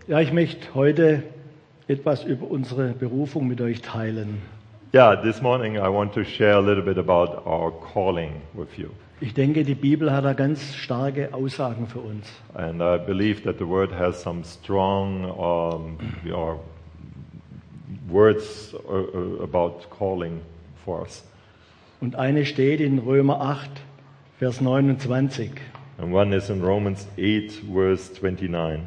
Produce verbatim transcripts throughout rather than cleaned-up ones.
Ja, ich möchte heute etwas über unsere Berufung mit euch teilen. Yeah, this morning I want to share a little bit about our calling with you. Ich denke, die Bibel hat da ganz starke Aussagen für uns. And I believe that the Word has some strong um, you know, words uh, uh, about calling for us. Und eine steht in Römer acht, Vers neunundzwanzig. And one is in Romans eight, verse twenty-nine.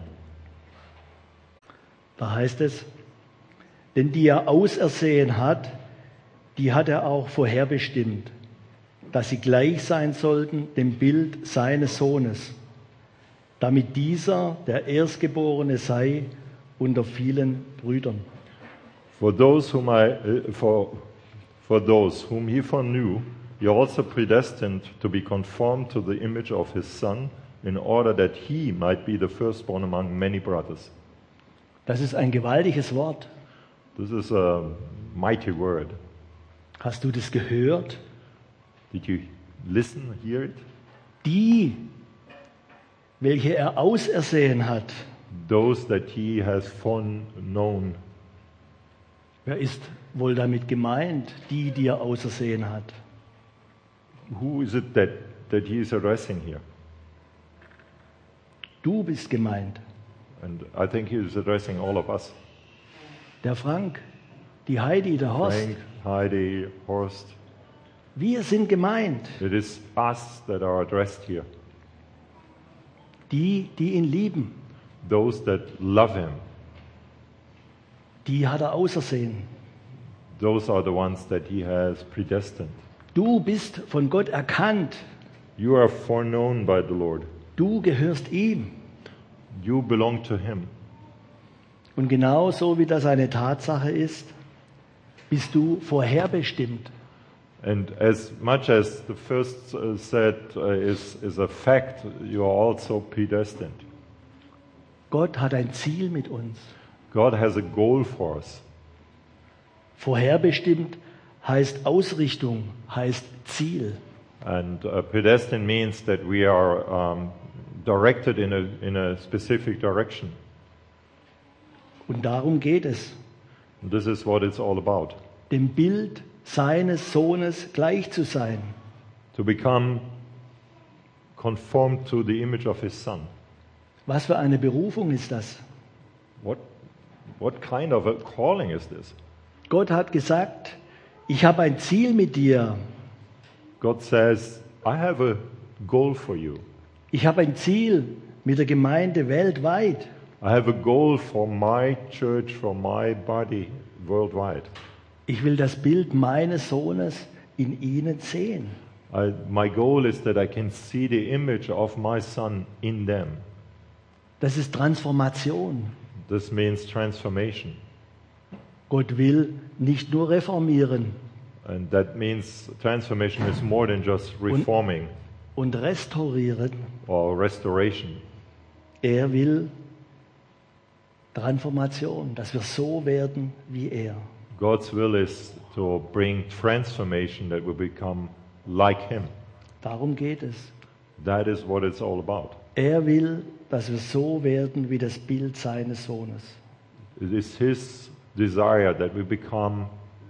Da heißt es, denn die er ausersehen hat, die hat er auch vorherbestimmt, dass sie gleich sein sollten dem Bild seines Sohnes, damit dieser der Erstgeborene sei unter vielen Brüdern. For those whom I, uh, for, for those whom he foreknew, he also predestined to be conformed to the image of his Son, in order that he might be the firstborn among many brothers. Das ist ein gewaltiges Wort. This is a mighty word. Hast du das gehört? Did you listen, hear it? Die, welche er ausersehen hat. Those that he has foreknown. Wer ist wohl damit gemeint, die, die er ausersehen hat? Who is it that, that he is addressing here? Du bist gemeint. And I think he is addressing all of us. Der Frank, die Heidi, der Horst. Frank, Heidi, Horst. Wir sind gemeint. It is us that are addressed here. Die, die ihn lieben. Those that love him. Die hat er ausersehen. Those are the ones that he has predestined. Du bist von Gott erkannt. You are foreknown by the Lord. Du gehörst ihm. You belong to him. Und genauso wie das eine Tatsache ist, bist du vorherbestimmt. And as much as the first uh, said uh, is, is a fact, you are also predestined. Gott hat ein Ziel mit uns. God has a goal for us. Vorherbestimmt heißt Ausrichtung, heißt Ziel. And uh, predestined means that we are um, directed in a, in a specific direction. Und darum geht es, And this is what it's all about. dem Bild seines Sohnes gleich zu sein. To become conformed to the image of his Son. Was für eine Berufung ist das? What, what kind of a calling is this? Gott hat gesagt, ich habe ein Ziel mit dir. God says, I have a goal for you. Ich habe ein Ziel mit der Gemeinde weltweit. I have a goal for my church, for my body worldwide. Ich will das Bild meines Sohnes in ihnen sehen. I, my goal is that I can see the image of my Son in them. Das ist Transformation. This means transformation. Gott will nicht nur reformieren And that means transformation is more than just reforming und restaurieren. or restoration. Er will Transformation, dass wir so werden wie er. God's will is to bring transformation that will become like him. Darum geht es. That is what it's all about. Er will, dass wir so werden wie das Bild seines Sohnes. It is his desire that we become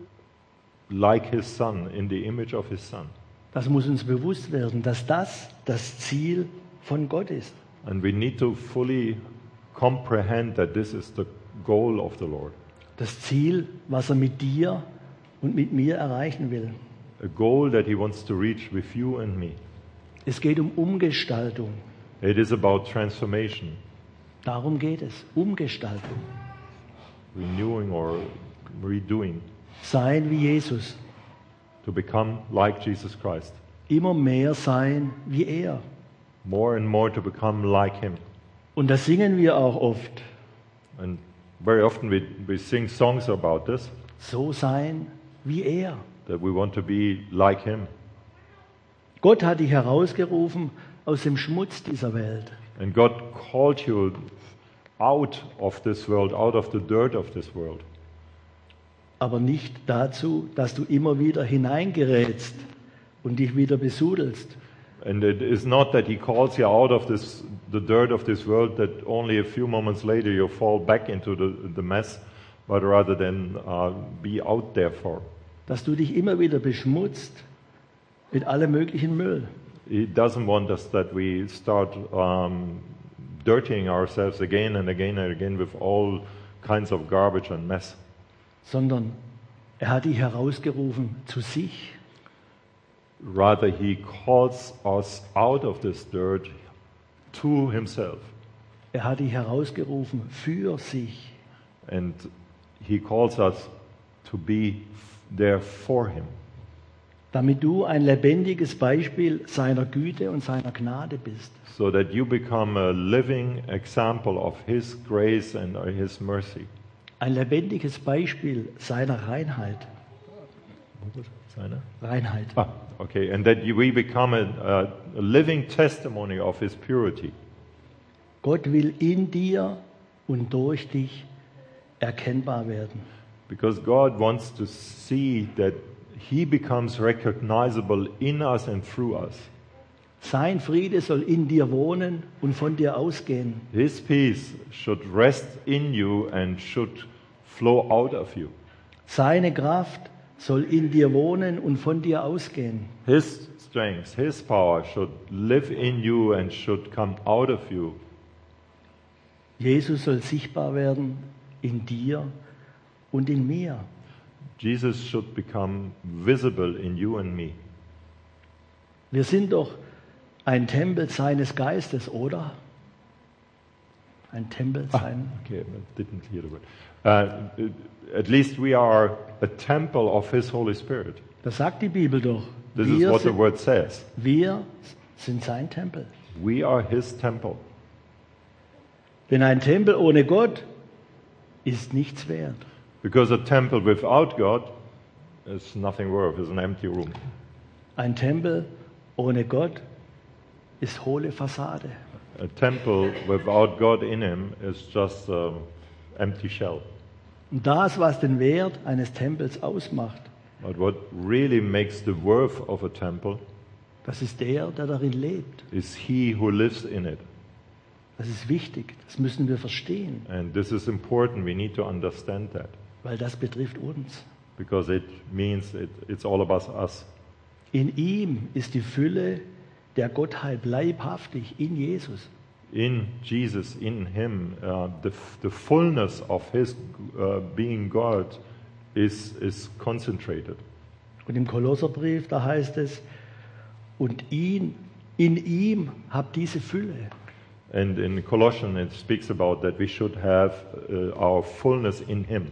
like his Son, in the image of his Son. Das muss uns bewusst werden, dass das das Ziel von Gott ist. And we need to fully comprehend that this is the goal of the Lord. Das Ziel, was er mit dir und mit mir erreichen will. A goal that he wants to reach with you and me. Es geht um Umgestaltung. It is about transformation, Darum geht es. Umgestaltung. renewing or redoing, Sein wie Jesus. to become like Jesus Christ. Immer mehr sein wie er. More and more to become like him. Und das singen wir auch oft. And very often we, we sing songs about this, So sein wie er. that we want to be like him. Gott hat dich herausgerufen aus dem Schmutz dieser Welt. And God called you out of this world, out of the dirt of this world. Aber nicht dazu, dass du immer wieder hineingerätst und dich wieder besudelst. And it is not that he calls you out of this the dirt of this world that only a few moments later you fall back into the, the mess, but rather than uh, be out there for. Dass du dich immer wieder beschmutzt mit allem möglichen Müll. He doesn't want us that we start um, dirtying ourselves again and again and again with all kinds of garbage and mess. Sondern er hat dich herausgerufen zu sich. Rather, he calls us out of this dirt to himself. Er hat dich herausgerufen für sich. And he calls us to be there for him. Damit du ein lebendiges Beispiel seiner Güte und seiner Gnade bist. So that you become a living example of his grace and his mercy. Ein lebendiges Beispiel seiner Reinheit. Seine? Reinheit. Ah, okay. And that you, we become a, a living testimony of his purity. Gott will in dir und durch dich erkennbar werden. Because God wants to see that he becomes recognizable in us and through us. Sein Friede soll in dir wohnen und von dir ausgehen. His peace should rest in you and should flow out of you. Seine Kraft soll in dir wohnen und von dir ausgehen. His strength, his power should live in you and should come out of you. Jesus soll sichtbar werden in dir und in mir. Jesus should become visible in you and me. Wir sind doch ein Tempel seines Geistes, oder? Ein Tempel sein. Ah, okay, I didn't hear the word. Uh, at least we are a temple of his Holy Spirit. Das sagt die Bibel doch. This is Wir what the sind, word says. wir sind sein Tempel. We are his temple. Denn ein Tempel ohne Gott ist nichts wert. Because a temple without God is nothing worth, is an empty room. Ein Tempel ohne Gott ist hohle Fassade. A temple without God in him is just an empty shell. Und das, was den Wert eines Tempels ausmacht, But what really makes the worth of a temple das ist der, der darin lebt. is he who lives in it. Das ist wichtig, das müssen wir verstehen, And this is important. We need to understand that weil das betrifft uns. because it means it, it's all about us. In ihm ist die Fülle der Gottheit leibhaftig, in Jesus. In Jesus, in him, uh, the, the fullness of his uh, being God is, is concentrated. Und im Kolosserbrief, da heißt es, und ihn, in ihm habt diese Fülle. And in Colossians it speaks about that we should have uh, our fullness in him.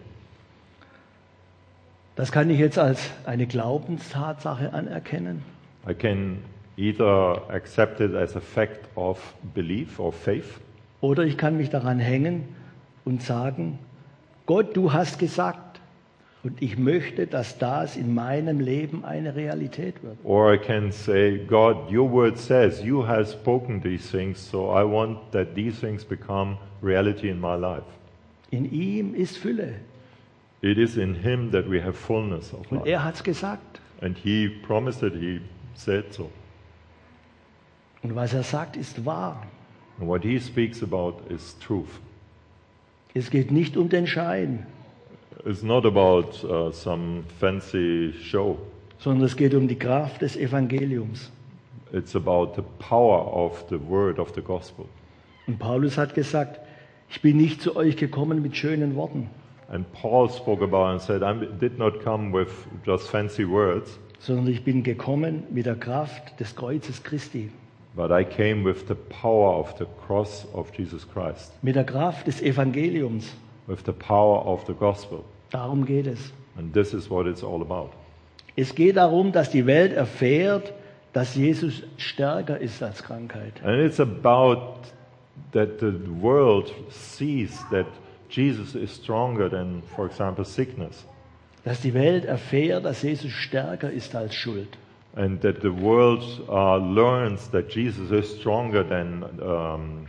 Das kann ich jetzt als eine Glaubenstatsache anerkennen I can either accept it as a fact of belief or faith, oder ich kann mich daran hängen und sagen, Gott, du hast gesagt und ich möchte, dass das in meinem Leben eine Realität wird. or I can say, God, your word says you have spoken these things, so I want that these things become reality in my life. In ihm ist Fülle It is in him that we have fullness of und life. er hat es gesagt. And he promised it, he said so. Und was er sagt, ist wahr. And what he speaks about is truth. Es geht nicht um den Schein, It's not about uh, some fancy show. sondern es geht um die Kraft des Evangeliums. It's about the power of the word of the gospel. Und Paulus hat gesagt, ich bin nicht zu euch gekommen mit schönen Worten, And Paul spoke about and said, I did not come with just fancy words, sondern ich bin gekommen mit der Kraft des Kreuzes Christi, but I came with the power of the cross of Jesus Christ, mit der Kraft des Evangeliums. with the power of the gospel. Darum geht es. And this is what it's all about. Es geht darum, dass die Welt erfährt, dass Jesus stärker ist als Krankheit. And it's about that the world sees that Jesus is stronger than, for example, sickness. Dass die Welt erfährt, dass Jesus stärker ist als Schuld. And that the world uh, learns that Jesus is stronger than um,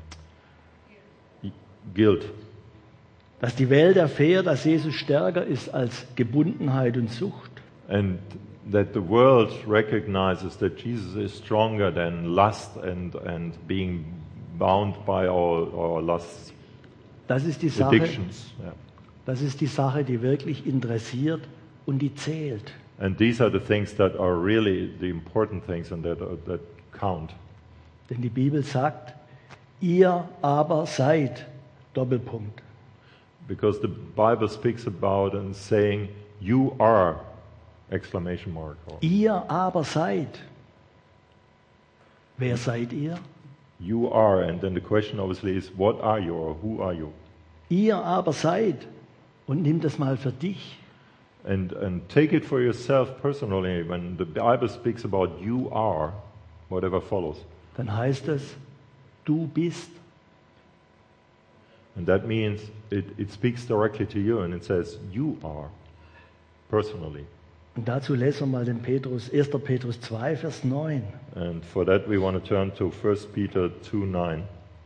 guilt. Dass die Welt erfährt, dass Jesus stärker ist als Gebundenheit und Sucht. And that the world recognizes that Jesus is stronger than lust and, and being bound by our, our lusts, Das ist die Sache, addictions. Yeah. das ist die Sache, die wirklich interessiert und die zählt. And these are the things that are really the important things and that, uh, that count. Denn die Bibel sagt, ihr aber seid, Doppelpunkt. Because the Bible speaks about and saying, you are, exclamation mark. Or, Ihr aber seid. Wer seid ihr? you are, and then the question obviously is, what are you or who are you? Ihr aber seid. Und nimm das mal für dich. And, and take it for yourself personally. When the Bible speaks about you are, whatever follows. Dann heißt es, du bist. And that means it, it speaks directly to you and it says, you are, personally. Und dazu lesen wir mal den Petrus, erster Petrus zwei, Vers neun. And for that we want to turn to First Peter two nine.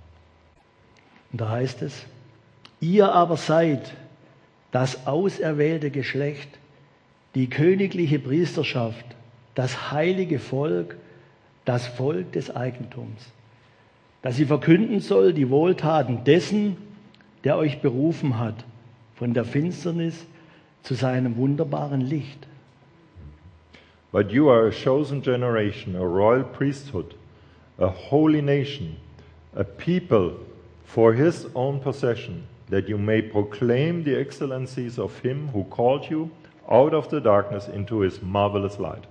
Und da heißt es, ihr aber seid das auserwählte Geschlecht, die königliche Priesterschaft, das heilige Volk, das Volk des Eigentums, dass sie verkünden soll die Wohltaten dessen, der euch berufen hat, von der Finsternis zu seinem wunderbaren Licht. But you are a chosen generation, a royal priesthood, a holy nation, a people for his own possession, that you may proclaim the excellencies of him who called you out of the darkness into his marvelous light.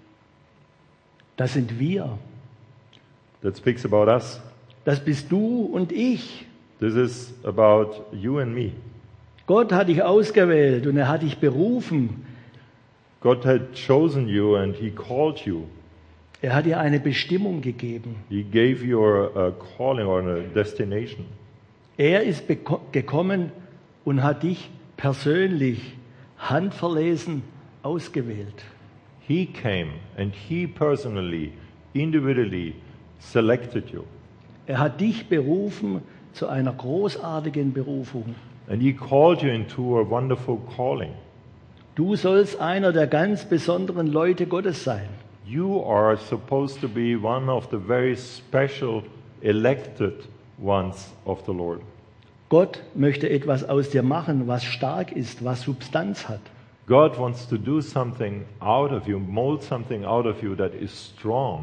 Das sind wir. That speaks about us. Das bist du und ich. This is about you and me. Gott hat dich ausgewählt und er hat dich berufen. God had chosen you and he called you. Er hat dir eine Bestimmung gegeben. He gave you a, a calling or a destination. Er ist beko- gekommen und hat dich persönlich, handverlesen, ausgewählt. He came and he personally, individually selected you. Er hat dich berufen zu einer großartigen Berufung. And he called you into a wonderful calling. Du sollst einer der ganz besonderen Leute Gottes sein. You are supposed to be one of the very special elected ones of the Lord. Gott möchte etwas aus dir machen, was stark ist, was Substanz hat. God wants to do something out of you, mold something out of you that is strong.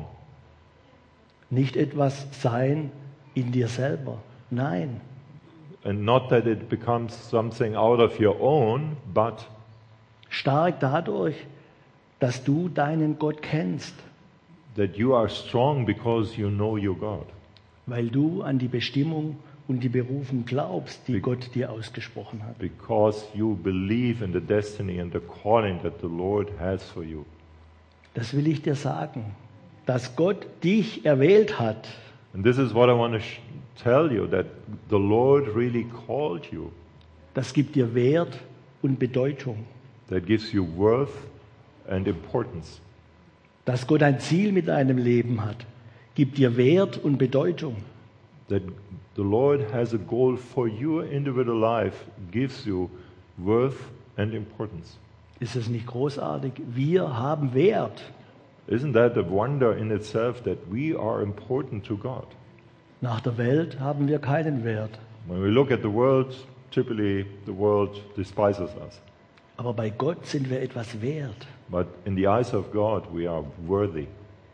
Nicht etwas sein in dir selber. Nein, And not that it becomes something out of your own, but stark dadurch, dass du deinen Gott kennst, that you are strong because you know your God. weil du an die Bestimmung und die Berufung glaubst, die Gott dir ausgesprochen hat. Because you believe in the destiny and the calling that the Lord has for you. Das will ich dir sagen, dass Gott dich erwählt hat. And this is what I want to sh- tell you, that the Lord really called you. Das gibt dir Wert und Bedeutung. That gives you worth and importance. Dass Gott ein Ziel mit deinem Leben hat, gibt dir Wert und Bedeutung. That the Lord has a goal for your individual life, gives you worth and importance. Ist es nicht großartig? Wir haben Wert. Isn't that a wonder in itself that we are important to God? Nach der Welt haben wir keinen Wert. When we look at the world, typically the world despises us. Aber bei Gott sind wir etwas wert. But in the eyes of God, we are worthy.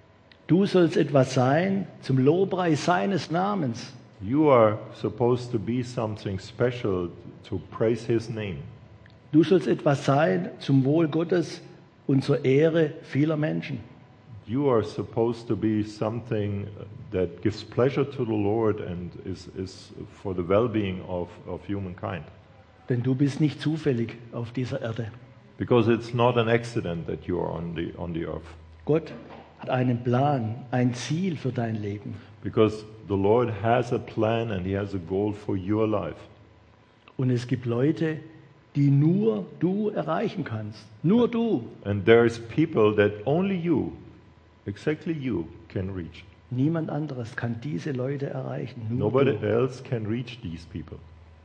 Du sollst etwas sein zum Lobpreis seines Namens. You are supposed to be something special to praise His name. Du sollst etwas sein zum Wohl Gottes und zur Ehre vieler Menschen. You are supposed to be something that gives pleasure to the Lord and is, is for the well-being of, of humankind. Denn du bist nicht zufällig auf dieser Erde. Because it's not an accident that you are on the, on the earth. Gott hat einen Plan, ein Ziel für dein Leben. Because the Lord has a plan and He has a goal for your life. Und es gibt Leute, die nur du erreichen kannst. Nur du. And there's people that only you, exactly you, can reach. Niemand anderes kann diese Leute erreichen. Nur Nobody du. else can reach these people.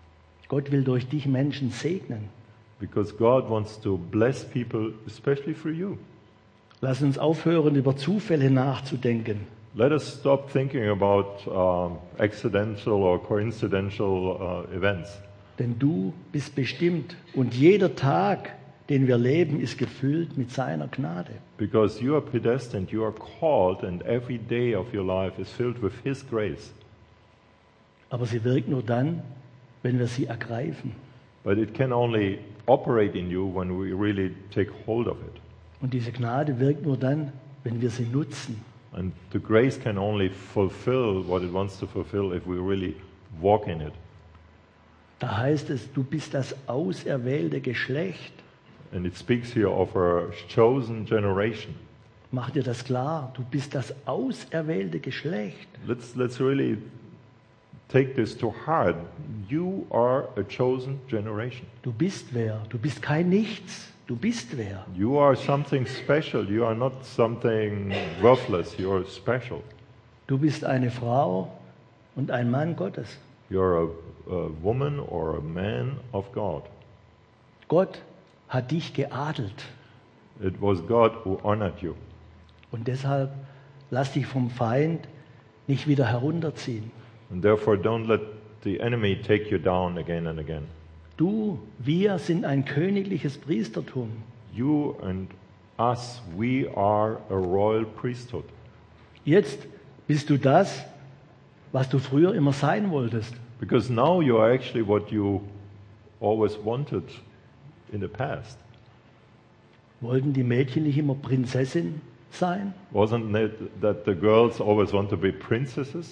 Gott will durch dich Menschen segnen. Because God wants to bless people, especially for you. Lass uns aufhören, über Zufälle nachzudenken. Let us stop thinking about um, accidental or coincidental uh, events. Denn du bist bestimmt und jeder Tag, den wir leben, ist gefüllt mit seiner Gnade. Because you are predestined, you are called, and every day of your life is filled with His grace. Aber sie wirkt nur dann, wenn wir sie ergreifen. But it can only operate in you when we really take hold of it. Und diese Gnade wirkt nur dann, wenn wir sie nutzen. And the grace can only fulfill what it wants to fulfill if we really walk in it. Da heißt es, du bist das auserwählte Geschlecht. And it speaks here of a chosen generation. Mach dir das klar, du bist das auserwählte Geschlecht. Let's, let's really take this to heart. You are a chosen generation. Du bist wer, du bist kein Nichts, du bist wer. You are something special. You are not something worthless. You are special. Du bist eine Frau und ein Mann Gottes. You're a, a woman or a man of God. Gott hat dich geadelt. It was God who honored you. Und deshalb lass dich vom Feind nicht wieder herunterziehen. And therefore don't let the enemy take you down again and again. Du, wir sind ein königliches Priestertum. You and us, we are a royal priesthood. Jetzt bist du das, was du früher immer sein wolltest. Because now you are actually what you always wanted in the past. Wollten die Mädchen nicht immer Prinzessin sein? Wasn't it that the girls always want to be princesses?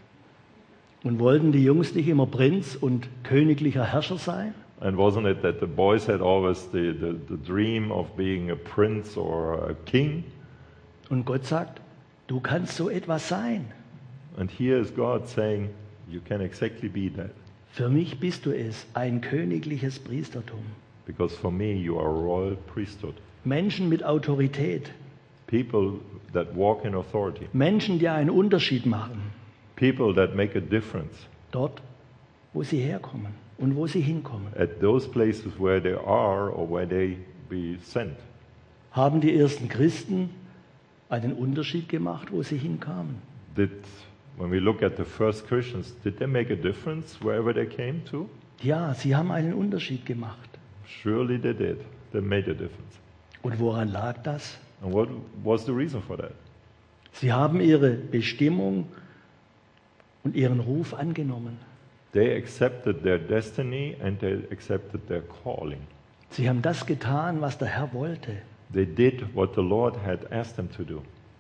Und wollten die Jungs nicht immer Prinz und königlicher Herrscher sein? And wasn't it that the boys had always the, the, the dream of being a prince or a king? Und Gott sagt, du kannst so etwas sein. And here is God saying, you can exactly be that. Für mich bist du es, ein königliches Priestertum. Because for me, you are a royal priesthood. Menschen mit Autorität. People that walk in authority. Menschen, die einen Unterschied machen. People that make a difference. Dort, wo sie herkommen und wo sie hinkommen. At those places where they are or where they be sent. Haben die ersten Christen einen Unterschied gemacht, wo sie hinkamen? Did, when we look at the first Christians, did they make a difference wherever they came to? Ja, sie haben einen Unterschied gemacht. Surely they did. They made a difference. Und woran lag das? And what was the reason for that? Sie haben ihre Bestimmung und ihren Ruf angenommen. They accepted their destiny and they accepted their calling. Sie haben das getan, was der Herr wollte. They did what the Lord had asked them to do.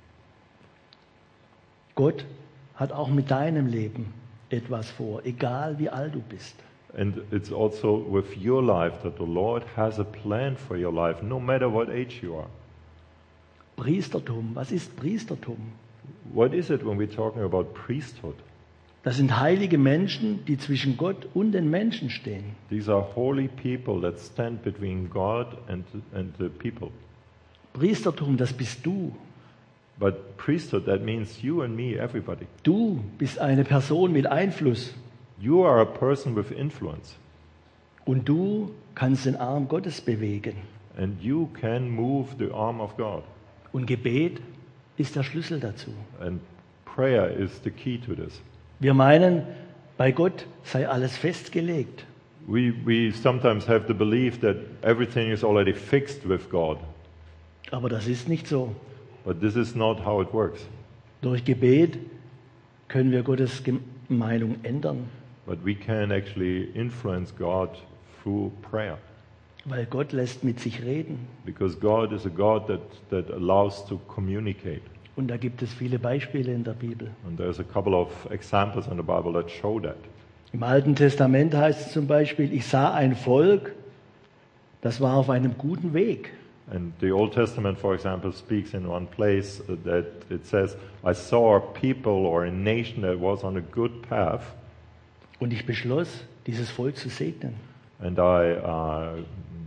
Gott hat auch mit deinem Leben etwas vor, egal wie alt du bist. And it's also with your life that the Lord has a plan for your life, no matter what age you are. Priestertum, was ist Priestertum? What is it when we're talking about priesthood? Das sind heilige Menschen, die zwischen Gott und den Menschen stehen. These are holy people that stand between God and, and the people. Priestertum, das bist du. But priesthood, that means you and me, everybody. Du bist eine Person mit Einfluss. You are a person with influence. Und du kannst den Arm Gottes bewegen. And you can move the arm of God. Und Gebet ist der Schlüssel dazu. And prayer is the key to this. Wir meinen, bei Gott sei alles festgelegt. We, we sometimes have the belief that everything is already fixed with God. Aber das ist nicht so. But this is not how it works. Durch Gebet können wir Gottes Meinung ändern, But we can actually influence God through prayer. weil Gott lässt mit sich reden. Because God is a God that, that allows to communicate. Und da gibt es viele Beispiele in der Bibel. And there's a couple of examples in the Bible that show that. Im Alten Testament heißt es zum Beispiel, ich sah ein Volk, das war auf einem guten Weg. And the Old Testament, for example, speaks in one place that it says, I saw a people or a nation that was on a good path. Und ich beschloss, dieses Volk zu segnen. And I uh,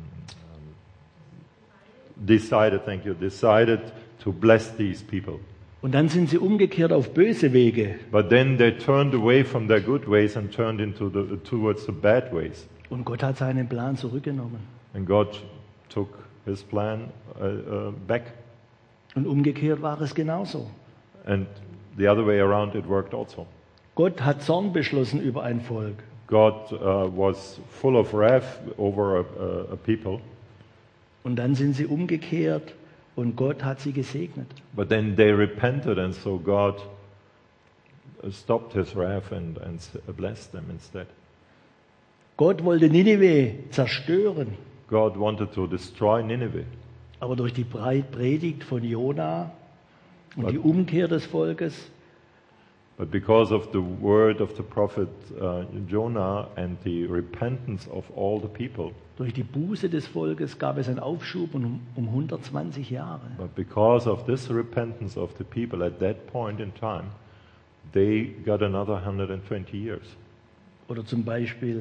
decided, thank you, decided to bless these people. Und dann sind sie umgekehrt auf böse Wege. But then they turned away from their good ways and turned into the, towards the bad ways. Und Gott hat seinen Plan zurückgenommen. And God took his plan uh, uh, back. Und umgekehrt war es genauso. And the other way around it worked also. Gott hat Zorn beschlossen über ein Volk. God uh, was full of wrath over a, a, a people, Und dann sind sie umgekehrt und Gott hat sie gesegnet. but then they repented, and so God uh, stopped his wrath and, and s- blessed them instead. Gott wollte Ninive zerstören, God wanted to destroy Nineveh, aber durch die Brei- Predigt von Jona und die Umkehr des Volkes but because of the word of the prophet uh, Jonah and the repentance of all the people, durch die Buße des Volkes gab es einen Aufschub um, um hundertzwanzig Jahre. but because of this repentance of the people at that point in time, they got another one hundred twenty years. Oder zum Beispiel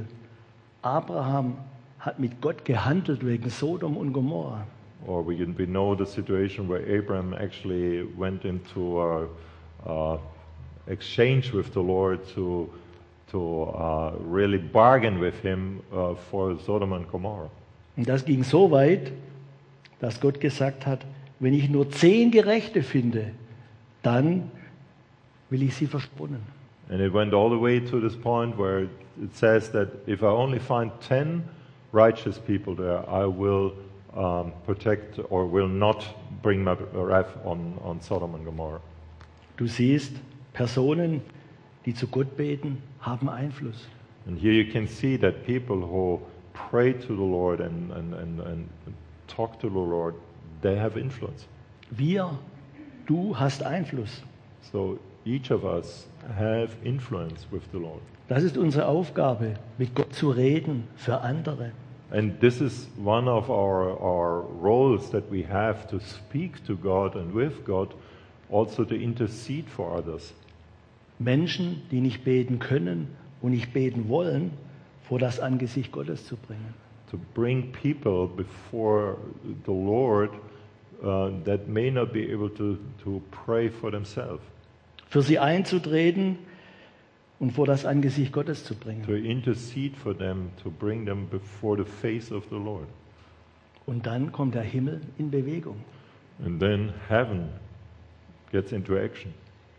Abraham hat mit Gott gehandelt wegen Sodom und Gomorra. Or we, can- we know the situation where Abraham actually went into a, uh, exchange with the Lord to, to uh, really bargain with him uh, for Sodom and Gomorrah. Und das ging so weit, dass Gott gesagt hat, wenn ich nur zehn Gerechte finde, dann will ich sie verschonen. And it went all the way to this point where it says that if I only find ten righteous people there, I will um, protect or will not bring my wrath on, on Sodom and Gomorrah. Du siehst, Personen, die zu Gott beten, haben Einfluss. And here you can see that people who pray to the Lord and, and, and, and talk to the Lord, they have influence. Wir, du hast Einfluss. So each of us have influence with the Lord. Das ist unsere Aufgabe, mit Gott zu reden für andere. And this is one of our, our roles that we have to speak to God and with God, also to intercede for others. Menschen, die nicht beten können und nicht beten wollen, vor das Angesicht Gottes zu bringen. To bring people before the Lord uh, that may not be able to, to pray for themselves. Für sie einzutreten und vor das Angesicht Gottes zu bringen. To intercede for them, to bring them before the face of the Lord. Und dann kommt der Himmel in Bewegung. And then heaven gets into action.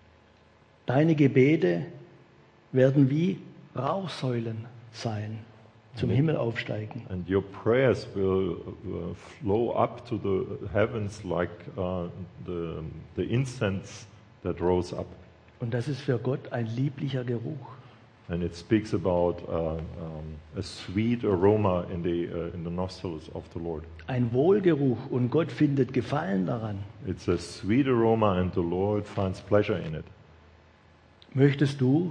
Deine Gebete werden wie Rauchsäulen sein, zum Himmel aufsteigen. And your prayers will uh, flow up to the heavens like uh, the, the incense that rose up. Und das ist für Gott ein lieblicher Geruch. And it speaks about uh, um, a sweet aroma in the, uh, in the nostrils of the Lord. Ein Wohlgeruch und Gott findet Gefallen daran. It's a sweet aroma and the Lord finds pleasure in it. Möchtest du,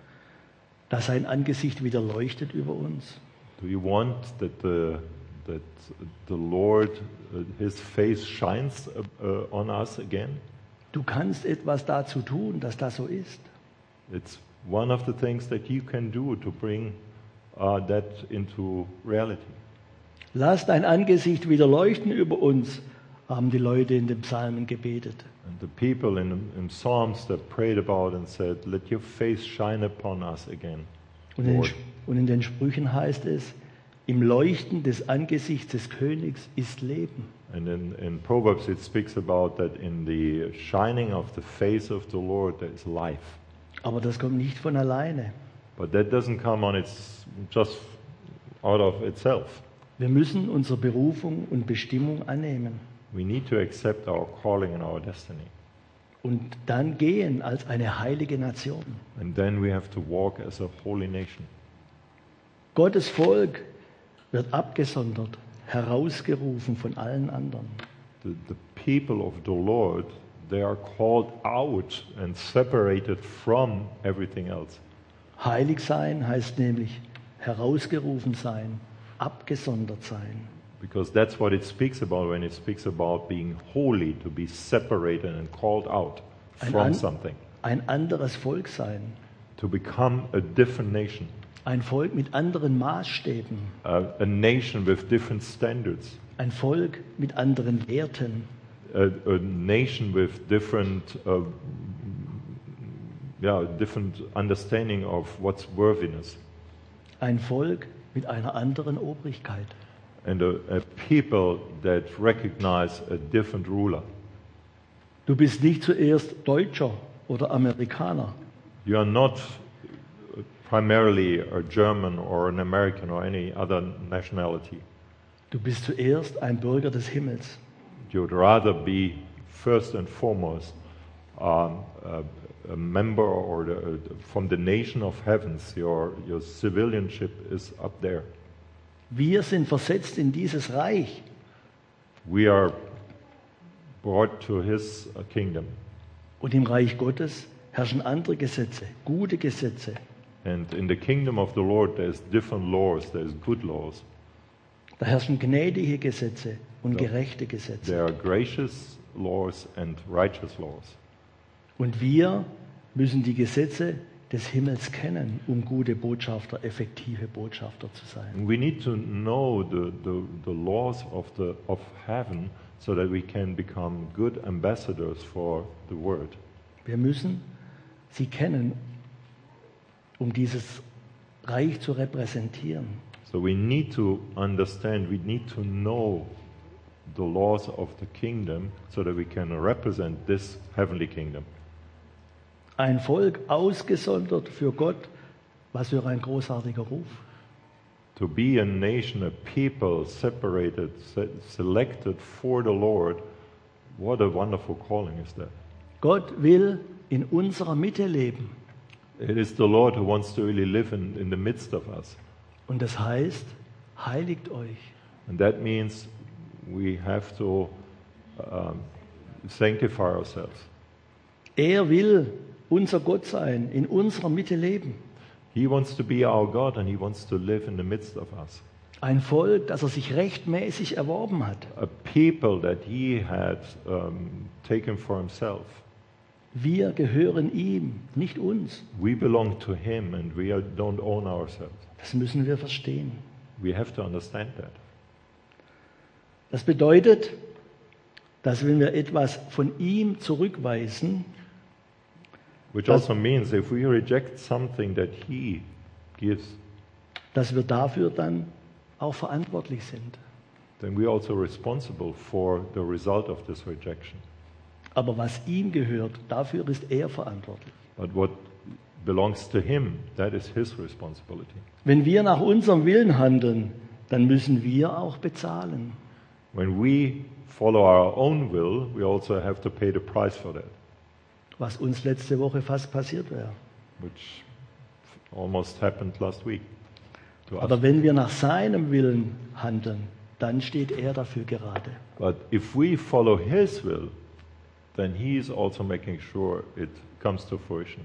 dass sein Angesicht wieder leuchtet über uns? Do you want that the, that the Lord, uh, His face shines uh, uh, on us again? Du kannst etwas dazu tun, dass das so ist. It's one of the things that you can do to bring uh, that into reality. Lass dein Angesicht wieder leuchten über uns, haben die Leute in den Psalmen gebetet. And the people in, in Psalms that prayed about and said, let your face shine upon us again, Und in, Lord. und in den Sprüchen heißt es, im Leuchten des Angesichts des Königs ist Leben. And in, in Proverbs it speaks about that in the shining of the face of the Lord there is life. Aber das kommt nicht von alleine. But that doesn't come on its just out of itself. Wir müssen unsere Berufung und Bestimmung annehmen We need to accept our calling and our destiny. und dann gehen als eine heilige Nation. And then we have to walk as a holy nation. Gottes Volk wird abgesondert, herausgerufen von allen anderen. The, the people of the Lord, they are called out and separated from everything else. Heilig sein heißt nämlich herausgerufen sein, abgesondert sein. Because that's what it speaks about when it speaks about being holy, to be separated and called out Ein, from an, something, ein anderes Volk sein, to become a different nation, ein Volk mit anderen Maßstäben, a, a nation with different standards, ein Volk mit anderen Werten, a, a nation with different, uh, yeah, different understanding of what's worthiness, ein Volk mit einer anderen Obrigkeit. and a, a people that recognize a different ruler. Du bist nicht zuerst Deutscher oder Amerikaner. You are not primarily a German or an American or any other nationality. Du bist zuerst ein Bürger des Himmels. You would rather be first and foremost um, a, a member or the, uh, from the nation of heavens. Your, your civilianship is up there. Wir sind versetzt in dieses Reich. We are brought to his uh, kingdom. Und im Reich Gottes herrschen andere Gesetze, gute Gesetze. And in the kingdom of the Lord there's different laws, there's good laws. Da herrschen gnädige Gesetze und Ja. gerechte Gesetze. There are gracious laws and righteous laws. Und wir müssen die Gesetze des Himmels kennen, um gute Botschafter, effektive Botschafter zu sein. And we need to know the, the, the laws of, the, of heaven so that we can become good ambassadors for the word. Wir müssen sie kennen, um dieses Reich zu repräsentieren. So we need to understand, we need to know the laws of the kingdom so that we can represent this heavenly kingdom. Ein Volk ausgesondert für Gott, was für ein großartiger Ruf. To be a nation, a people separated, se- selected for the Lord, what a wonderful calling is that. Gott will in unserer Mitte leben. It is the Lord who wants to really live in, in the midst of us. Und das heißt, heiligt euch. And that means we have to um, sanctify ourselves. Er will unser Gott sein, in unserer Mitte leben. He wants to be our God and He wants to live in the midst of us. Ein Volk, das er sich rechtmäßig erworben hat. A people that He had um, taken for Himself. Wir gehören ihm, nicht uns. We belong to Him and we are, don't own ourselves. Das müssen wir verstehen. We have to understand that. Das bedeutet, dass wenn wir etwas von ihm zurückweisen, Which Das- also means if we reject something that He gives, dass wir dafür dann auch verantwortlich sind. then we are also responsible for the result of this rejection. Aber was ihm gehört, dafür ist er verantwortlich. But what belongs to Him, that is His responsibility. Wenn wir nach unserem Willen handeln, dann müssen wir auch bezahlen. When we follow our own will, we also have to pay the price for that, Was uns letzte Woche fast passiert wäre. which almost happened last week to us. Aber wenn wir nach seinem Willen handeln, dann steht er dafür gerade. But if we follow His will, then He is also making sure it comes to fruition.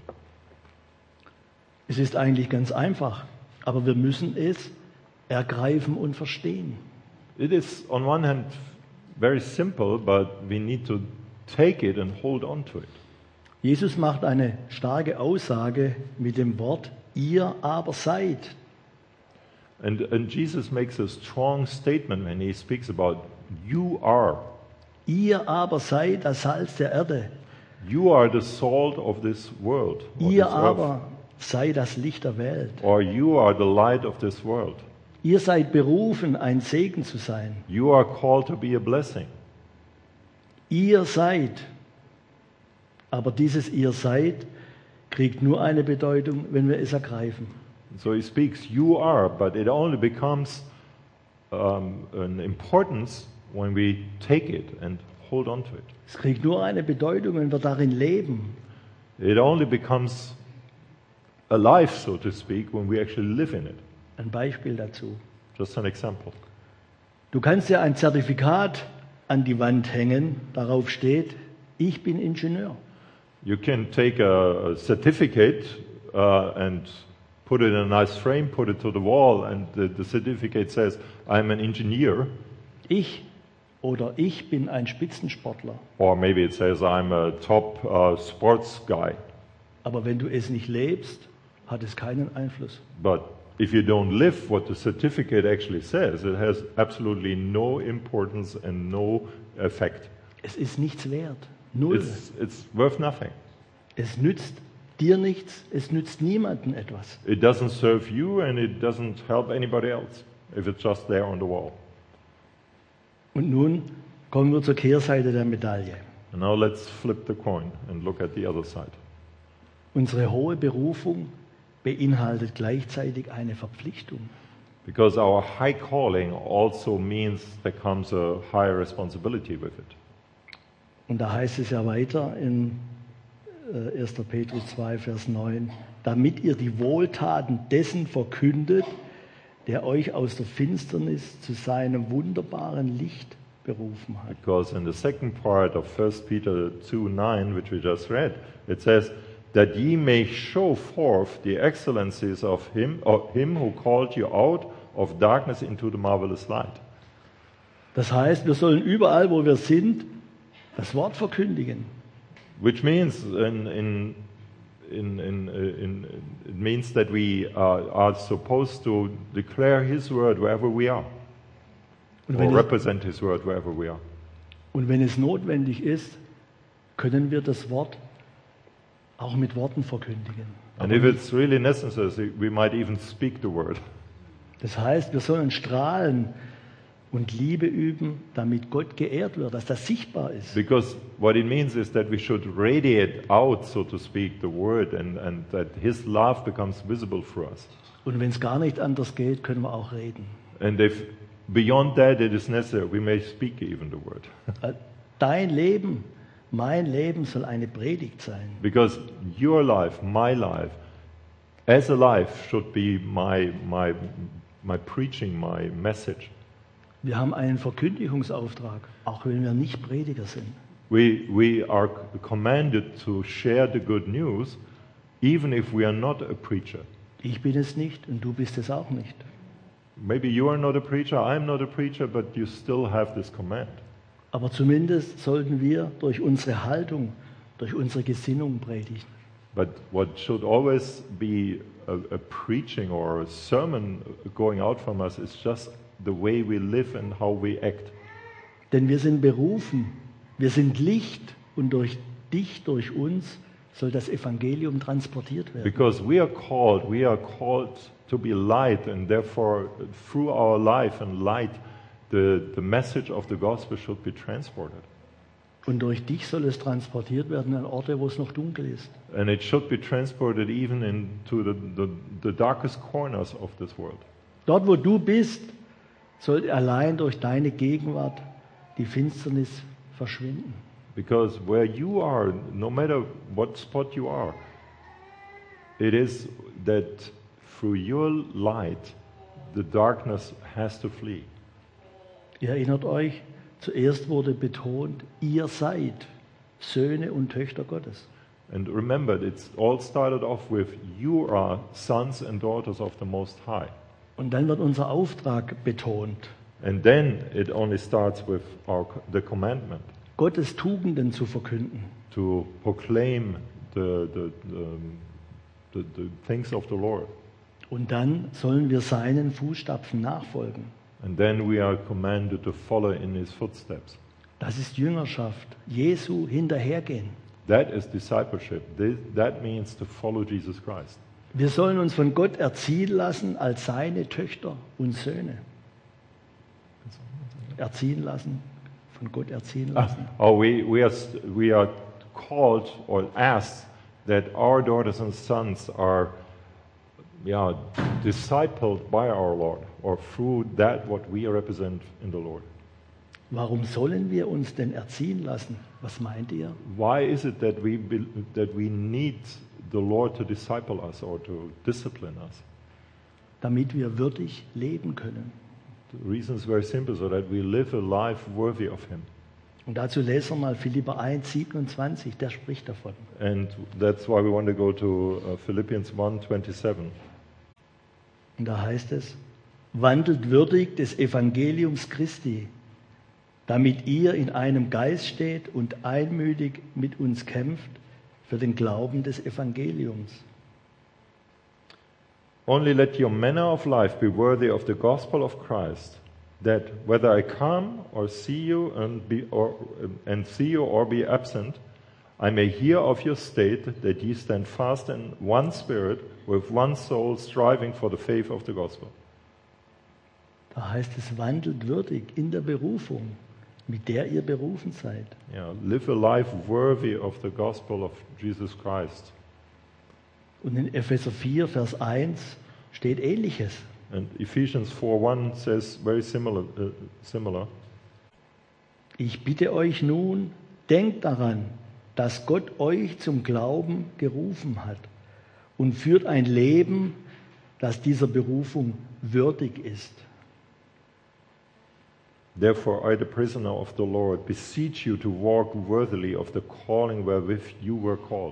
Es ist eigentlich ganz einfach, aber wir müssen es ergreifen und verstehen. It is, on one hand, very simple, but we need to take it and hold on to it. Jesus macht eine starke Aussage mit dem Wort ihr aber seid. And, and Jesus makes a strong statement when He speaks about you are. Ihr aber seid das Salz der Erde. You are the salt of this world. Or, Ihr this aber seid das Licht der Welt. earth. Or you are the light of this world. Ihr seid berufen, ein Segen zu sein. You are called to be a blessing. Ihr seid. Aber dieses ihr seid kriegt nur eine Bedeutung, wenn wir es ergreifen. So He speaks, you are, but it only becomes um, an importance when we take it and hold on to it. Es kriegt nur eine Bedeutung, wenn wir darin leben. It only becomes alive, so to speak, when we actually live in it. Ein Beispiel dazu. Just an example. Du kannst ja ein Zertifikat an die Wand hängen, darauf steht, ich bin Ingenieur. You can take a, a certificate uh, and put it in a nice frame, put it to the wall, and the, the certificate says, I'm an engineer. Ich oder ich bin ein Spitzensportler. Or maybe it says, I'm a top uh, sports guy. Aber wenn du es nicht lebst, hat es keinen Einfluss. But if you don't live what the certificate actually says, it has absolutely no importance and no effect. Es ist nichts wert. Null. It's, it's worth nothing. Es nützt dir nichts, es nützt niemandem etwas. It doesn't serve you and it doesn't help anybody else if it's just there on the wall. Und nun kommen wir zur Kehrseite der Medaille. And now let's flip the coin and look at the other side. Unsere hohe Berufung beinhaltet gleichzeitig eine Verpflichtung. Because our high calling also means there comes a higher responsibility with it. Und da heißt es ja weiter in äh, erster Petrus zwei, Vers neun, damit ihr die Wohltaten dessen verkündet, der euch aus der Finsternis zu seinem wunderbaren Licht berufen hat. Because in the second part of First Peter two nine, which we just read, it says, that ye may show forth the excellencies of him, of him who called you out of darkness into the marvelous light. Das heißt, wir sollen überall, wo wir sind, das Wort verkündigen. Which means in, in, in, in, in, it means that we uh, are supposed to declare His word wherever we are, Und or wenn, es, represent His word wherever we are. und wenn es notwendig ist, können wir das Wort auch mit Worten verkündigen. And if it's really necessary, we might even speak the word. Das heißt, wir sollen strahlen und Liebe üben, damit Gott geehrt wird, dass das sichtbar ist. Because what it means is that we should radiate out, so to speak, the word, and, and that His love becomes visible for us. Und wenn es gar nicht anders geht, können wir auch reden. And if beyond that it is necessary, we may speak even the word. Äh, Dein Leben, mein Leben soll eine Predigt sein. Because your life, my life, as a life should be my, my, my preaching, my message. Wir haben einen Verkündigungsauftrag, auch wenn wir nicht Prediger sind. We, we are commanded to share the good news, even if we are not a preacher. Ich bin es nicht und du bist es auch nicht. Maybe you are not a preacher, I'm not a preacher, but you still have this command. Aber zumindest sollten wir durch unsere Haltung, durch unsere Gesinnung predigen. But what should always be a, a preaching or a sermon going out from us is just the way we live and how we act. Denn wir sind berufen, wir sind Licht und durch dich, durch uns soll das Evangelium transportiert werden. Because we are called, we are called to be light, and therefore through our life and light, the, the message of the gospel should be transported. Und durch dich soll es transportiert werden an Orte, wo es noch dunkel ist. And it should be transported even into the, the, the darkest corners of this world. Dort, wo du bist, soll allein durch deine Gegenwart die Finsternis verschwinden. Because where you are, no matter what spot you are, it is that through your light, the darkness has to flee. Ihr erinnert euch, zuerst wurde betont, ihr seid Söhne und Töchter Gottes. And remember, it's all started off with, you are sons and daughters of the Most High. Und dann wird unser Auftrag betont, And then it only starts with our, the commandment Gottes Tugenden zu verkünden. to proclaim the, the, the, the, the things of the Lord. Und dann sollen wir seinen Fußstapfen nachfolgen. And then we are commanded to follow in His footsteps. Das ist Jüngerschaft, Jesu hinterhergehen. That is discipleship. This, that means to follow Jesus Christ. Wir sollen uns von Gott erziehen lassen als seine Töchter und Söhne. Erziehen lassen, von Gott erziehen lassen. Oh, we, we, are, we are called or asked that our daughters and sons are yeah, discipled by our Lord, or through that what we represent in the Lord. Warum sollen wir uns denn erziehen lassen? Was meint ihr? Why is it that we, be, that we need the Lord to disciple us or to discipline us? Damit wir würdig leben können. The reason is very simple, so that we live a life worthy of Him. Und dazu lesen wir mal Philipper eins, siebenundzwanzig, der spricht davon. And that's why we want to go to uh, Philippians one twenty-seven. Und da heißt es, wandelt würdig des Evangeliums Christi, damit ihr in einem Geist steht und einmütig mit uns kämpft für den Glauben des Evangeliums. Only let your manner of life be worthy of the gospel of Christ, that whether I come or see you and be or and see you or be absent, I may hear of your state, that ye stand fast in one spirit, with one soul, striving for the faith of the gospel. Da heißt es, wandelt würdig in der Berufung, mit der ihr berufen seid. Yeah, live a life worthy of the gospel of Jesus Christ. Und in Epheser vier, Vers eins steht Ähnliches. And Ephesians four one says very similar. Uh, similar. Ich bitte euch nun, denkt daran, dass Gott euch zum Glauben gerufen hat und führt ein Leben, das dieser Berufung würdig ist. Therefore, I, the prisoner of the Lord, beseech you to walk worthily of the calling wherewith you were called.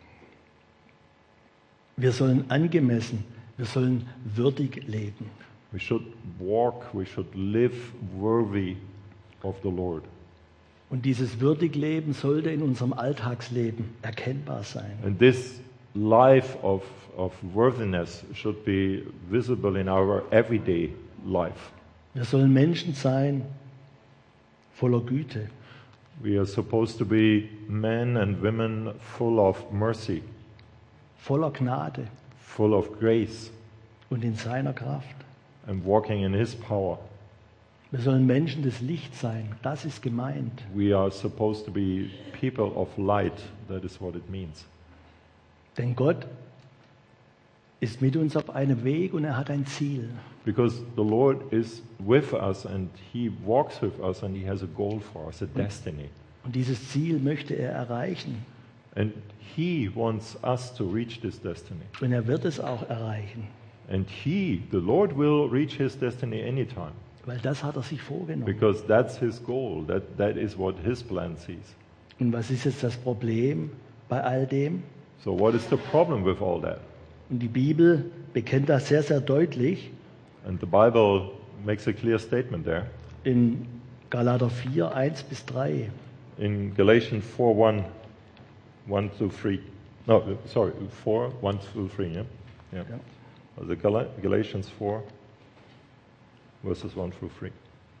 Wir sollen angemessen, wir sollen würdig leben. We should walk, we should live worthy of the Lord. Und dieses würdig Leben sollte in unserem Alltagsleben erkennbar sein. And this life of, of worthiness should be visible in our everyday life. Wir sollen Menschen sein voller Güte, We are supposed to be men and women full of mercy, voller Gnade full of grace, und in seiner Kraft. and walking in His power. Wir sollen Menschen des Lichts sein, das ist gemeint. We are supposed to be people of light. That is what it means. Denn Gott ist mit uns auf einem Weg und er hat ein Ziel. Because the Lord is with us and He walks with us and He has a goal for us, a destiny. Und dieses Ziel möchte er erreichen. And He wants us to reach this destiny. Und er wird es auch erreichen, And He, the Lord, will reach His destiny anytime. weil das hat er sich vorgenommen. Because that's His goal. That, that is what His plan sees. Und was ist jetzt das Problem bei all dem? So what is the problem with all that? Und die Bibel bekennt das sehr, sehr deutlich And the Bible makes a clear statement there. in Galater vier, eins bis drei. In Galatians four, one, one through three. No, sorry, four, one through three, yeah? Yeah. Ja. Also Gal- Galatians four, verses one through three.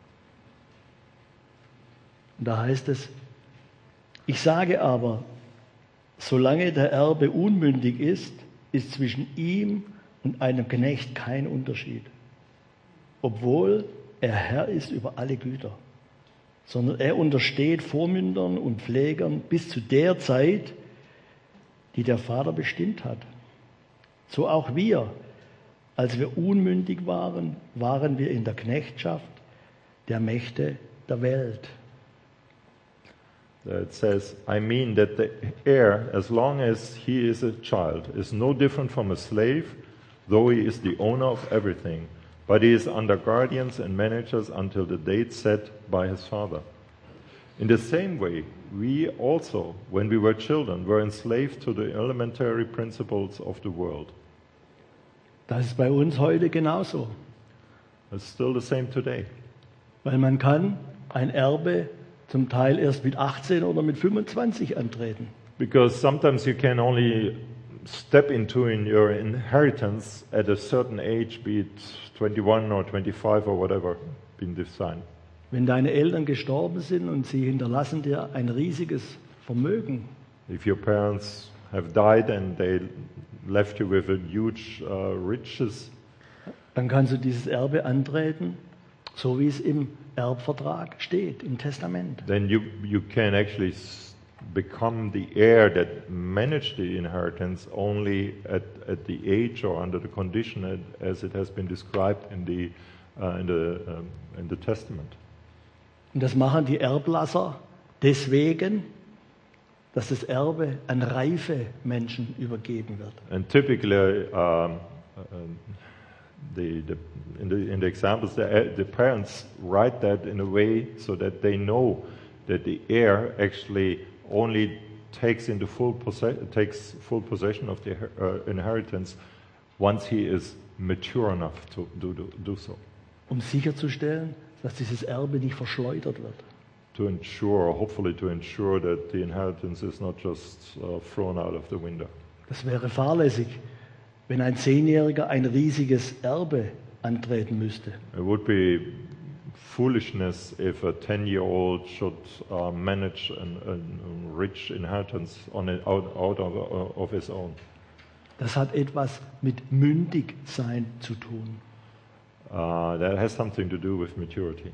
Und da heißt es, ich sage aber, solange der Erbe unmündig ist, ist zwischen ihm und einem Knecht kein Unterschied, obwohl er Herr ist über alle Güter, sondern er untersteht Vormündern und Pflegern bis zu der Zeit, die der Vater bestimmt hat. So auch wir, als wir unmündig waren, waren wir in der Knechtschaft der Mächte der Welt. It says, I mean that the heir, as long as he is a child, is no different from a slave, though he is the owner of everything. But he is under guardians and managers until the date set by his father. In the same way, we also, when we were children, were enslaved to the elementary principles of the world. Das ist bei uns heute genauso. It's still the same today. Weil man kann ein Erbe zum Teil erst mit achtzehn oder mit fünfundzwanzig antreten. Because sometimes you can only step into in your inheritance at a certain age, be it twenty-one or twenty-five or whatever been defined. Wenn deine Eltern gestorben sind und sie hinterlassen dir ein riesiges Vermögen, If your parents have died and they left you with a huge uh, riches, dann kannst du dieses Erbe antreten, so wie es im Erbvertrag steht, im Testament. then you, you can actually s- become the heir that managed the inheritance only at, at the age or under the condition as, as it has been described in the, uh, in the, um, in the Testament. Und das machen die Erblasser deswegen, dass das Erbe an reife Menschen übergeben wird. And typically, um, um, the, the, in, the, in the examples, the, the parents write that in a way so that they know that the heir actually only takes into full possess- takes full possession of the uh, inheritance once he is mature enough to do, do, do so. Um sicherzustellen, dass dieses Erbe nicht verschleudert wird. To ensure, or hopefully to ensure that the inheritance is not just uh, thrown out of the window. Das wäre fahrlässig, wenn ein Zehnjähriger ein riesiges Erbe antreten müsste. It would be foolishness if a ten-year-old should uh, manage an, a rich inheritance on it, out, out of, of his own. Das hat etwas mit Mündigsein zu tun. Uh, that has something to do with maturity.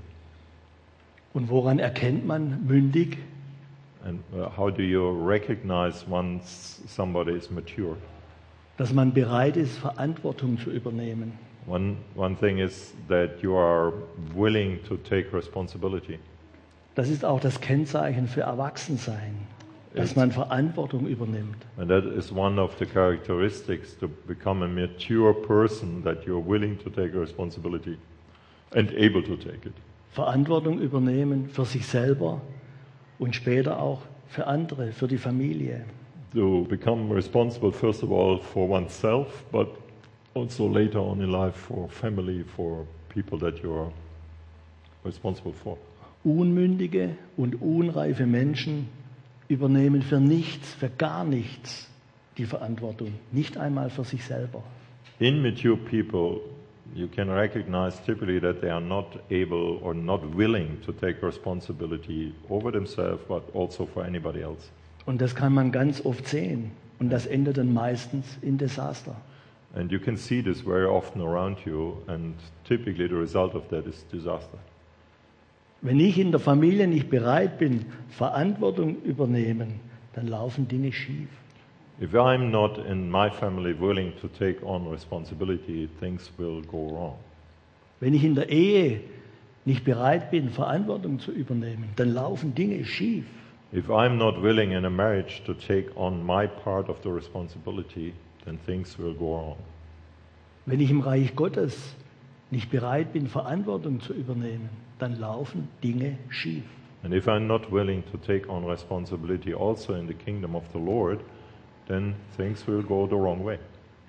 Und woran erkennt man mündig? And uh, how do you recognize once somebody is mature? dass man bereit ist, Verantwortung zu übernehmen. One, one thing is that you are willing to take responsibility. Das ist auch das Kennzeichen für Erwachsensein, dass man Verantwortung übernimmt. And that is one of the characteristics to become a mature person, that you're willing to take responsibility and able to take it. Verantwortung übernehmen für sich selber und später auch für andere, für die Familie. To become responsible, first of all, for oneself, but also later on in life for family, for people that you are responsible for. Unmündige und unreife Menschen übernehmen für nichts, für gar nichts die Verantwortung, nicht einmal für sich selber. Immature people, you can recognize typically that they are not able or not willing to take responsibility over themselves, but also for anybody else. Und das kann man ganz oft sehen. Und das endet dann meistens in Desaster. And you can see this very often around you, and typically the result of that is disaster. Wenn ich in der Familie nicht bereit bin, Verantwortung übernehmen, dann laufen Dinge schief. If I'm not in my family willing to take on responsibility, things will go wrong. Wenn ich in der Ehe nicht bereit bin, Verantwortung zu übernehmen, dann laufen Dinge schief. If I'm not willing in a marriage to take on my part of the responsibility, then things will go wrong. Wenn ich im Reich Gottes nicht bereit bin, Verantwortung zu übernehmen, dann laufen Dinge schief. And if I'm not willing to take on responsibility also in the kingdom of the Lord, then things will go the wrong way.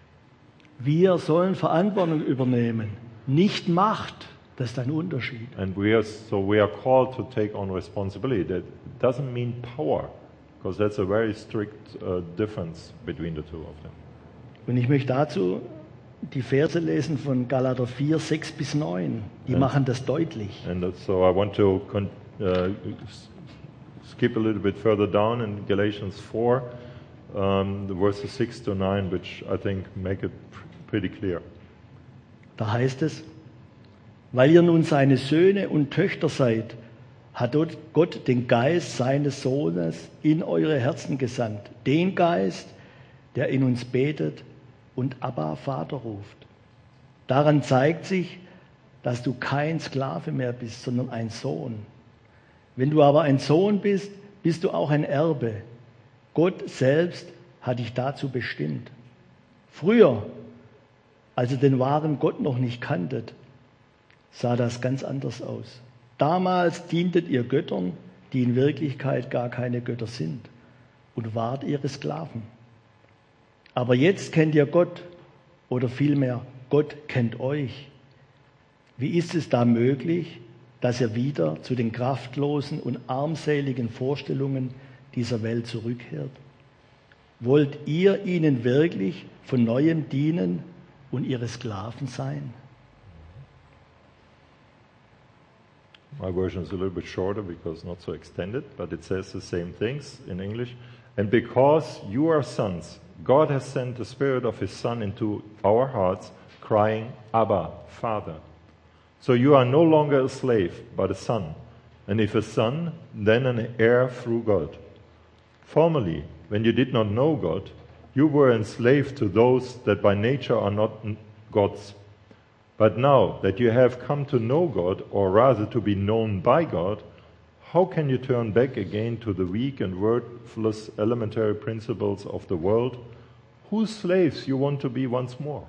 Wir sollen Verantwortung übernehmen, nicht Macht. Das ist ein Unterschied. And we are so we are called to take on responsibility. That doesn't mean power, because that's a very strict uh, difference between the two of them. Und ich möchte dazu die Verse lesen von Galater vier, sechs bis neun. Die Ja. machen das deutlich. And uh, so I want to con- uh, s- skip a little bit further down in Galatians four, um, the verses six to nine, which I think make it pr- pretty clear. Da heißt es, weil ihr nun seine Söhne und Töchter seid, hat Gott den Geist seines Sohnes in eure Herzen gesandt. Den Geist, der in uns betet und Abba, Vater ruft. Daran zeigt sich, dass du kein Sklave mehr bist, sondern ein Sohn. Wenn du aber ein Sohn bist, bist du auch ein Erbe. Gott selbst hat dich dazu bestimmt. Früher, als ihr den wahren Gott noch nicht kanntet, sah das ganz anders aus. Damals dientet ihr Göttern, die in Wirklichkeit gar keine Götter sind, und wart ihre Sklaven. Aber jetzt kennt ihr Gott, oder vielmehr, Gott kennt euch. Wie ist es da möglich, dass ihr wieder zu den kraftlosen und armseligen Vorstellungen dieser Welt zurückkehrt? Wollt ihr ihnen wirklich von Neuem dienen und ihre Sklaven sein? My version is a little bit shorter because not so extended, but it says the same things in English. And because you are sons, God has sent the Spirit of His Son into our hearts, crying, Abba, Father. So you are no longer a slave, but a son. And if a son, then an heir through God. Formerly, when you did not know God, you were enslaved to those that by nature are not God's. But now that you have come to know God, or rather to be known by God, how can you turn back again to the weak and worthless elementary principles of the world, whose slaves you want to be once more?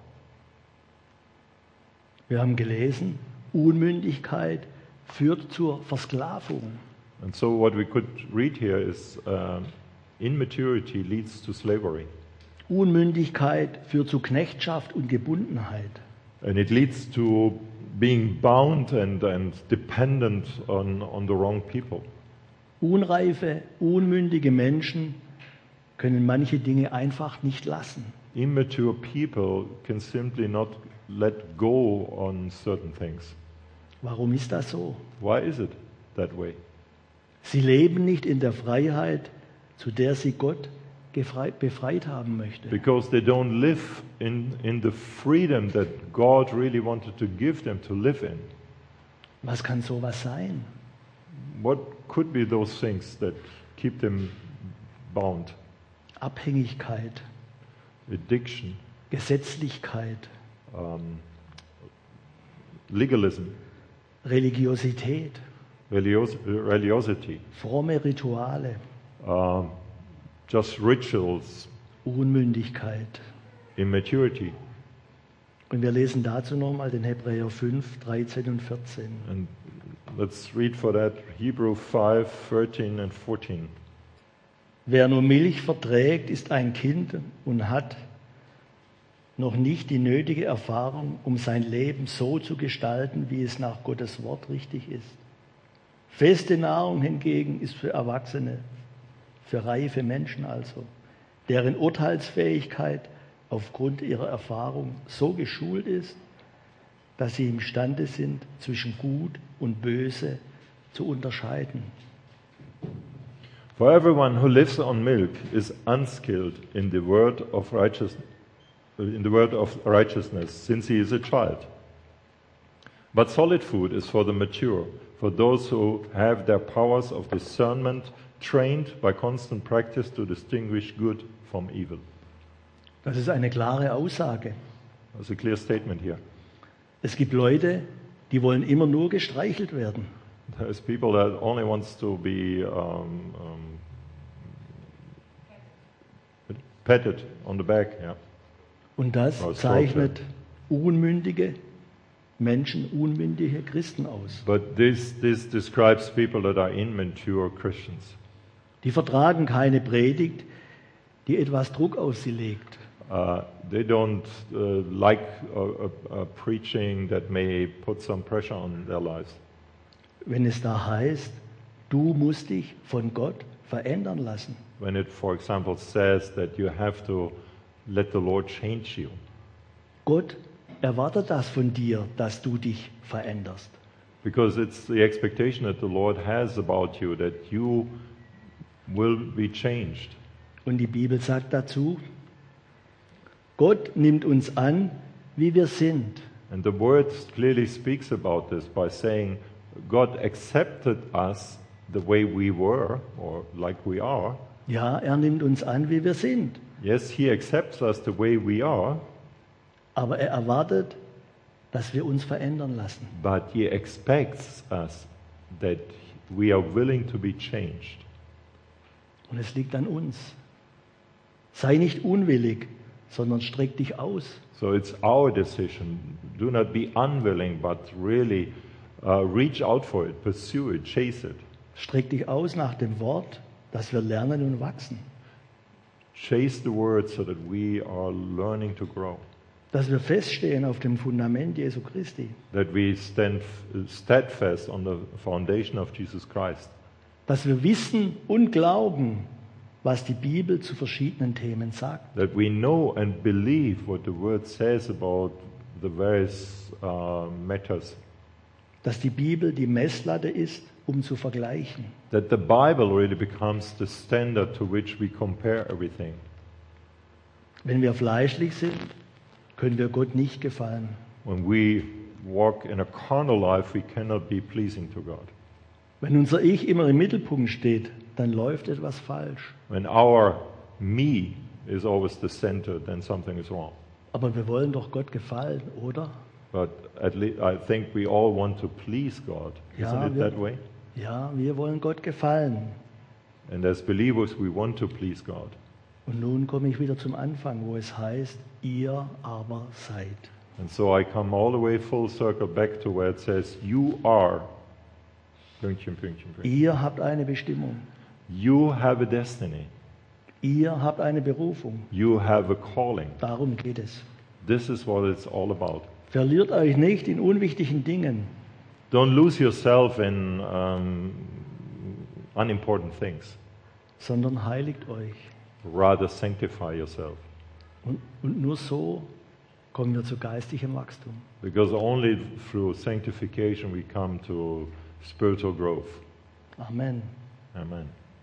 Wir haben gelesen, Unmündigkeit führt zur Versklavung. And so what we could read here is um, immaturity leads to slavery. Unmündigkeit führt zu Knechtschaft und Gebundenheit. And it leads to being bound and, and dependent on, on the wrong people. Unreife, unmündige Menschen können manche Dinge einfach nicht lassen. Immature people can simply not let go on certain things. Warum ist das so? Why is it that way? Sie leben nicht in der Freiheit, zu der sie Gott gefrei- befreit haben möchte. Because they don't live in, in the freedom that God really wanted to give them to live in. Was kann sowas sein? What could be those things that keep them bound? Abhängigkeit, Addiction, Gesetzlichkeit, um, legalism, Religiosität, religios- religiosity, fromme Rituale, um, just rituals, Unmündigkeit. immaturity. Und wir lesen dazu nochmal den Hebräer fünf, dreizehn und vierzehn. And let's read for that Hebrew five, thirteen and fourteen. Wer nur Milch verträgt, ist ein Kind und hat noch nicht die nötige Erfahrung, um sein Leben so zu gestalten, wie es nach Gottes Wort richtig ist. Feste Nahrung hingegen ist für Erwachsene, für reife Menschen also, deren Urteilsfähigkeit aufgrund ihrer Erfahrung so geschult ist, dass sie imstande sind, zwischen Gut und Böse zu unterscheiden. For everyone who lives on milk is unskilled in the word of righteousness, in the word of righteousness, since he is a child. But solid food is for the mature, for those who have their powers of discernment trained by constant practice to distinguish good from evil. Das ist eine klare Aussage. That's a clear statement here. Es gibt Leute, die wollen immer nur gestreichelt werden. There's people that only wants to be um, um, petted on the back. Yeah. Und das Aus zeichnet unmündige Menschen, unmündige Christen aus. But this this describes people that are immature Christians. Die vertragen keine Predigt, die etwas Druck auf sie legt. Uh, they don't uh, like a, a, a preaching that may put some pressure on their lives. Wenn es da heißt, du musst dich von Gott verändern lassen. When it, for example, says that you have to let the Lord change you. Gott erwartet das von dir, dass du dich veränderst. Because it's the expectation that the Lord has about you, that you will be changed. Und die Bibel sagt dazu, Gott nimmt uns an, wie wir sind. And the word clearly speaks about this by saying God accepted us the way we were, or like we are. Ja, er nimmt uns an, wie wir sind. Yes, He accepts us the way we are, Aber er erwartet, dass wir uns verändern lassen. but He expects us that we are willing to be changed. Und es liegt an uns. Sei nicht unwillig, sondern streck dich aus. So it's our decision. Do not be unwilling, but really uh, reach out for it, pursue it, chase it. Streck dich aus nach dem Wort, dass wir lernen und wachsen. Chase the word so that we are learning to grow. Dass wir feststehen auf dem Fundament Jesu Christi. That we stand steadfast on the foundation of Jesus Christ. Dass wir wissen und glauben, was die Bibel zu verschiedenen Themen sagt. That we know and believe what the word says about the various uh, matters. Dass die Bibel die Messlatte ist, um zu vergleichen. That the Bible really becomes the standard to which we compare everything. Wenn wir fleischlich sind, können wir Gott nicht gefallen. When we walk in a carnal life, we cannot be pleasing to God. Wenn unser Ich immer im Mittelpunkt steht, dann läuft etwas falsch. When our me is always the center, then something is wrong. Aber wir wollen doch Gott gefallen, oder? But at least I think we all want to please God. Ja, Isn't it wir- that way? Ja, wir wollen Gott gefallen. And as believers, we want to please God. Und nun komme ich wieder zum Anfang, wo es heißt, ihr aber seid. And so I come all the way full circle back to where it says, you are. Pünktchen, Pünktchen, Pünktchen. Ihr habt eine Bestimmung. You have a destiny. Ihr habt eine Berufung. You have a calling. Darum geht es. This is what it's all about. Verliert euch nicht in unwichtigen Dingen, Don't lose yourself in um, unimportant things. sondern heiligt euch. Rather sanctify yourself. Und, und nur so kommen wir zu geistigem Wachstum. Because only through sanctification we come to spiritual growth. Amen. Amen.